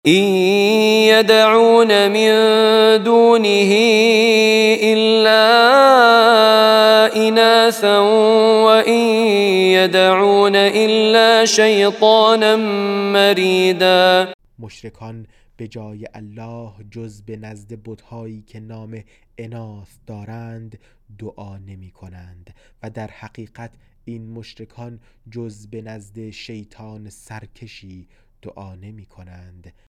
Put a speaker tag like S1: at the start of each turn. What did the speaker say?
S1: إن يدعون من دونه إلا إناثا وإن يدعون إلا شیطانا مریدا.
S2: مشرکان به جای الله جز به نزد بت‌هایی که نام اناث دارند دعا نمی کنند و در حقیقت این مشرکان جز به نزد شیطان سرکشی دعا نمی کنند.